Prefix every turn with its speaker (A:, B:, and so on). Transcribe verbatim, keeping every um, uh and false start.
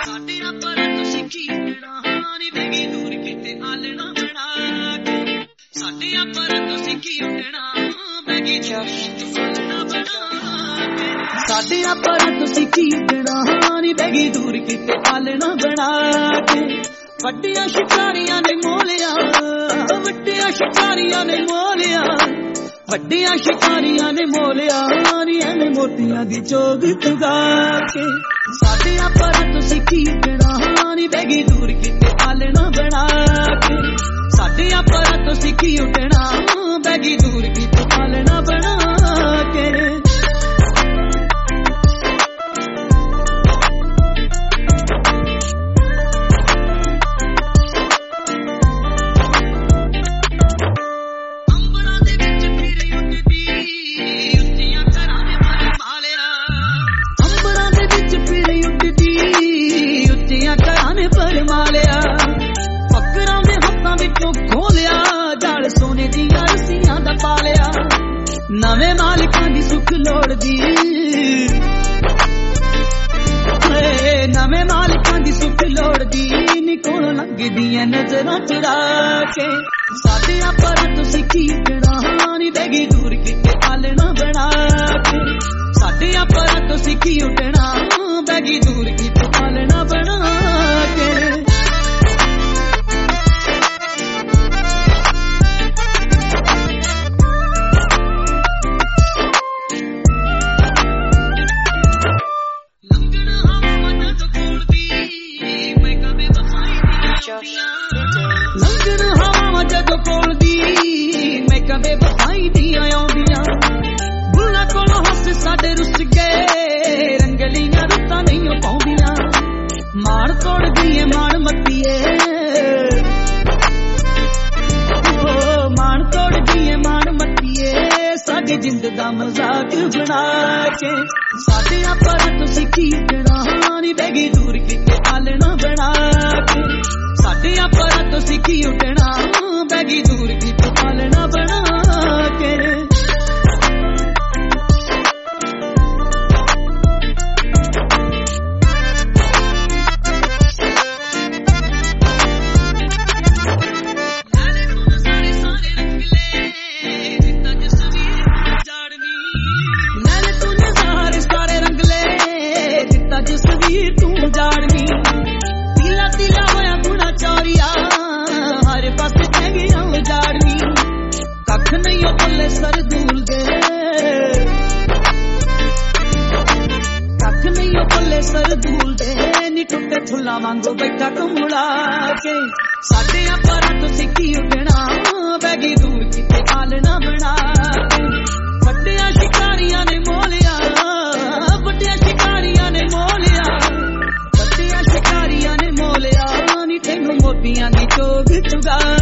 A: ਸਾਡਿਆਂ ਪਰ ਤੁਸੀਂ ਕੀ ਕਹਿਣਾ ਨੀ ਬੈਗੀ ਦੂਰ ਕਿਤੇ ਆਲਣਾ ਬਣਾ ਕੇ ਸਾਡਿਆਂ ਪਰ ਤੁਸੀਂ ਕੀ ਕਹਿਣਾ ਬੈਗੀ ਆਲਣਾ ਬਣਾ ਕੇ ਸਾਡਿਆਂ ਪਰ ਤੁਸੀਂ ਕੀ ਕਹਿਣਾ ਨੀ ਬੈਗੀ ਦੂਰ ਕਿਤੇ ਆਲਣਾ ਬਣਾ ਕੇ ਵੱਡੀਆਂ ਸ਼ਿਕਾਰੀਆਂ ਨੇ ਮੋਲਿਆ ਵੱਡੀਆਂ ਸ਼ਿਕਾਰੀਆਂ ਨੇ ਮੋਲਿਆ ਵੱਡੀਆਂ ਸ਼ਿਕਾਰੀਆਂ ਨੇ ਮੋਲਿਆ ਨੀ ਐਵੇਂ ਮੋਤੀਆਂ ਦੀ ਚੋਗ ਤੁਗਾ ਕੇ ਸਾਡਿਆਂ ਪਰ ਤੁਸੀਂ ਕੀ ਕਹਿਣਾ ਨੀ ਬੈਗੀ ਦੂਰ ਕਿਤੇ ਆਲਣਾ ਬਣਾ ਕੇ ਸਾਡਿਆਂ ਪਰ ਤੁਸੀਂ ਕੀ ਕਹਿਣਾ ਬੈਗੀ ਦੂਰ ਕਿਤੇ ਆਲਣਾ ਬਣਾ ਕੇ ਫਕਰਾਂ ਦੇ ਹੱਥਾਂ ਵਿੱਚੋਂ ਖੋਲਿਆ ਜਾਲ ਸੋਨੇ ਦੀਆਂ ਰੱਸੀਆਂ ਦਾ ਪਾਲਿਆ ਨਵੇਂ ਮਾਲਕਾਂ ਦੀ ਸੁੱਖ ਲੋੜਦੀ ਨਵੇਂ ਮਾਲਕਾਂ ਦੀ ਸੁੱਖ ਲੋੜਦੀ ਨੀ ਕੋਲੋਂ ਲੰਘਦੀਆਂ ਨਜ਼ਰਾਂ ਚੁਰਾ ਕੇ ਸਾਡਿਆਂ ਪਰ ਤੁਸੀਂ ਕੀ ਕਹਿਣਾ ਨੀ ਬੈਗੀ ਦੂਰ ਕਿਤੇ ਆਲਣਾ ਬਣਾ ਕੇ ਸਾਡਿਆਂ ਪਰ ਤੁਸੀਂ ਕੀ ਕਹਿਣਾ ਬੈਗੀ ਦੂਰ ਕਿਤੇ ਆਲਣਾ ਬਣਾ ਕੇ ਲੰਘਣ ਹਵਾ ਜਦੋਂ ਕੋਲਦੀ ਮੈਂ ਕਦੇ ਵਫਾਈ ਦੀਆਂ ਆਉਂਦੀਆਂ ਬੁੱਲਾਂ ਕੋਲੋਂ ਹੱਸ ਸਾਡੇ ਰੁੱਸ ਗਏ ਰੰਗਲੀਆਂ ਰੁੱਤਾਂ ਨਹੀਂ ਪਾਉਂਦੀਆਂ ਮਾਣ ਤੋੜਦੀ ਏ ਮਾਣ ਮੱਤੀਏ ਓ ਮਾਣ ਤੋੜਦੀ ਏ ਮਾਣ ਮੱਤੀਏ ਸਾਡੀ ਜਿੰਦ ਦਾ ਮਜ਼ਾਕ ਬਣਾ ਕੇ ਸਾਡਿਆਂ ਪਰ ਤੁਸੀਂ ਕੀ ਕਹਿਣਾ ਨੀ ਬੈਗੀ ਦੂਰ ਕਿਤੇ ਆਲਣਾ ਬਣਾ ਕੇ ਸਾਡਿਆਂ ਪਰ ਤੁਸੀਂ ਕੀ ਕਹਿਣਾ ਬੈਗੀ ਦੂਰ ਕਿਤੇ ਆਲਣਾ ਬਣਾ ਕੇ ਜਸਵੀਰ ਤੂੰ ਜਾਣਨੀ ਤੀਲਾ ਤੀਲਾ ਹੋਇਆ ਗੁਣਾ ਚੋਰੀਆ ਹਰ ਪਾਸੇ ਕਹਿ ਗਿਆ ਉਜਾੜਨੀ ਕੱਖ ਨਹੀਂ ਉਹ ਪੱਲੇ ਸਰਦੂਲ ਦੇ ਕੱਖ ਨਹੀਂ ਉਹ ਪੱਲੇ ਸਰਦੂਲ ਦੇ ਨੀ ਟੁੱਟੇ ਫੁੱਲਾਂ ਵਾਂਗੂ ਬੈਠਾ ਕਮੁਲਾ ਕੇ ਸਾਡਿਆਂ ਪਰ ਤੁਸੀਂ ਕੀ ਕਹਿਣਾ ਬੈਗੀ ਦੂਰ ਕਿਤੇ ਆਲਣਾ ਬਣਾ ਕੇ ਵੱਡੀਆਂ ਸ਼ਿਕਾਰੀਆਂ ਨੇ ਮੋਲਿਆ ਵੱਡੀਆਂ ਸ਼ਿਕਾਰੀਆਂ ਨੇ ਮੋਲਿਆ ਵੱਡੀਆਂ ਸ਼ਿਕਾਰੀਆਂ ਨੇ ਮੋਲਿਆ ਨੀ ਤੈਨੂੰ ਮੋਤੀਆਂ ਦੀ ਚੋਗ ਚੁਗਾ